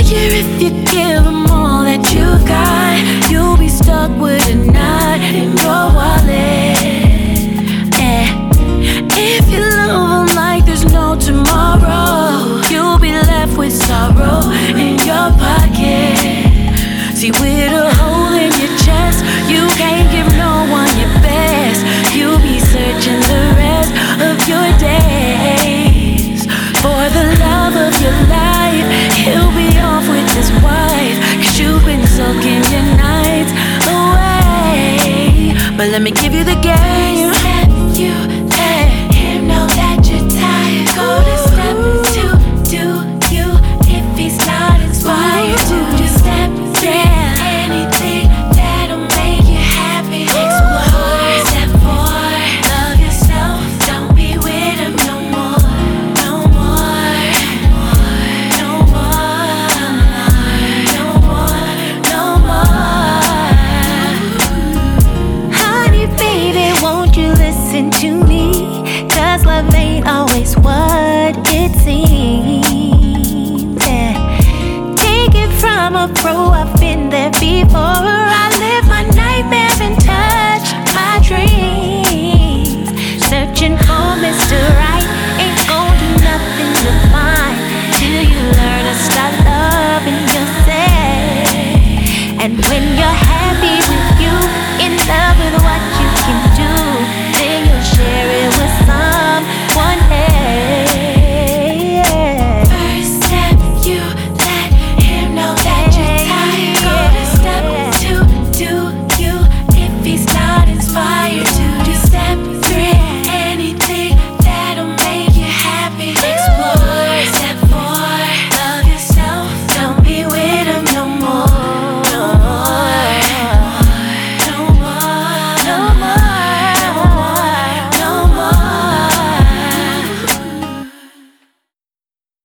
care if you give him all that you got. You'll be stuck with a knot in your wallet. If you love him like there's no tomorrow, you'll be left with sorrow in your pocket. See, with a hole in your chest, you can't give no one your best. You'll be searching the rest of your days for the love of your life. He'll be off with his wife, 'cause you've been soaking your nights away. But let me give you the game. Step you let him know that you're tired. Go to step two, do you if he's not inspired to just step three. Anything that'll make you happy, explore. Step four, love yourself, don't be with him no more. No more, no more, no more, no more. Honey, baby, won't you listen to me? 'Cause love ain't always what it seems. Yeah. Take it from a pro, I've been there before. I live my nightmares and touch my dreams. Searching for Mr. Right, ain't gon' do nothing to find till you learn to start loving yourself. And when you're